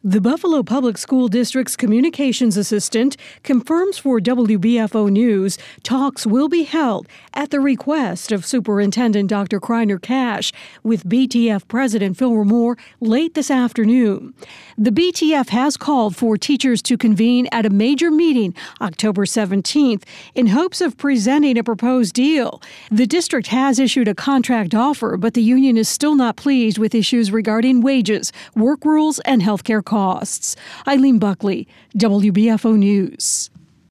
The Buffalo Public School District's communications assistant confirms for WBFO News talks will be held at the request of Superintendent Dr. Kreiner Cash with BTF President Phil Ramore late this afternoon. The BTF has called for teachers to convene at a major meeting October 17th in hopes of presenting a proposed deal. The district has issued a contract offer, but the union is still not pleased with issues regarding wages, work rules, and health care costs. Eileen Buckley, WBFO News.